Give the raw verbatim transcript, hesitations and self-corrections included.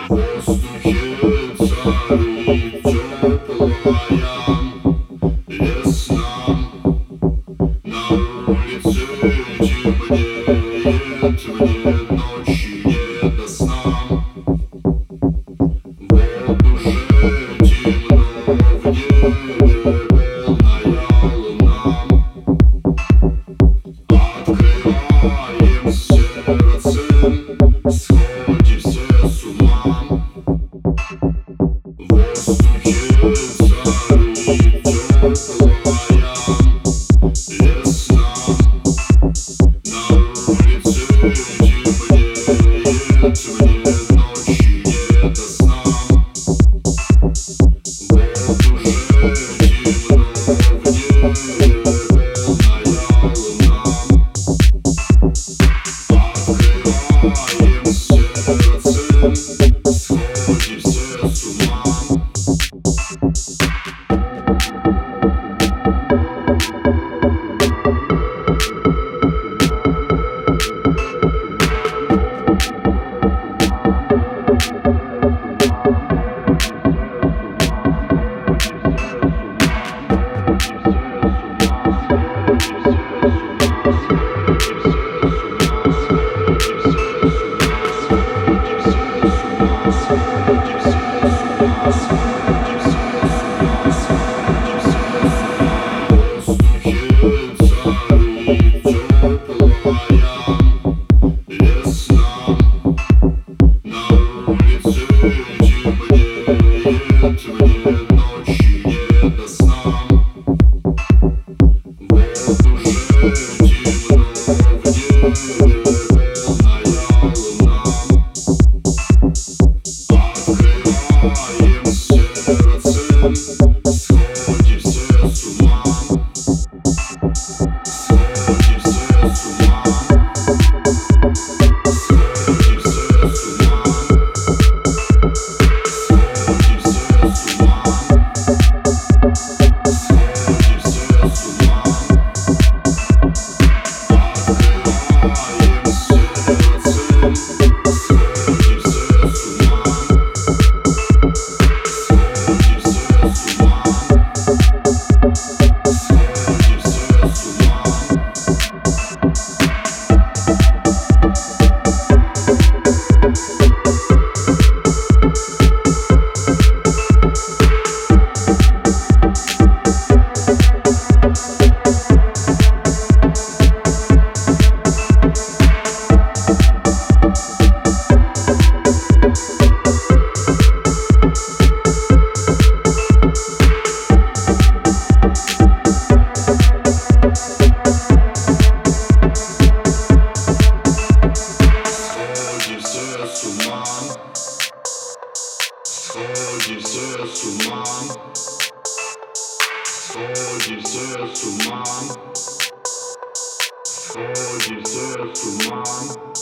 воздухе царит теплая весна. На улице темнеет, мне ночи не до сна. Вот уже темно в небе, полная луна. Открываем сердце, сходим все с ума. В воздухе царит теплая весна. На улице темнеет, мне ночи не до сна. Вот уже темно в небе, полная луна. Открываем сердце, сходим все с ума. Сходим все с ума. Сходим все с ума. Сходим все с ума.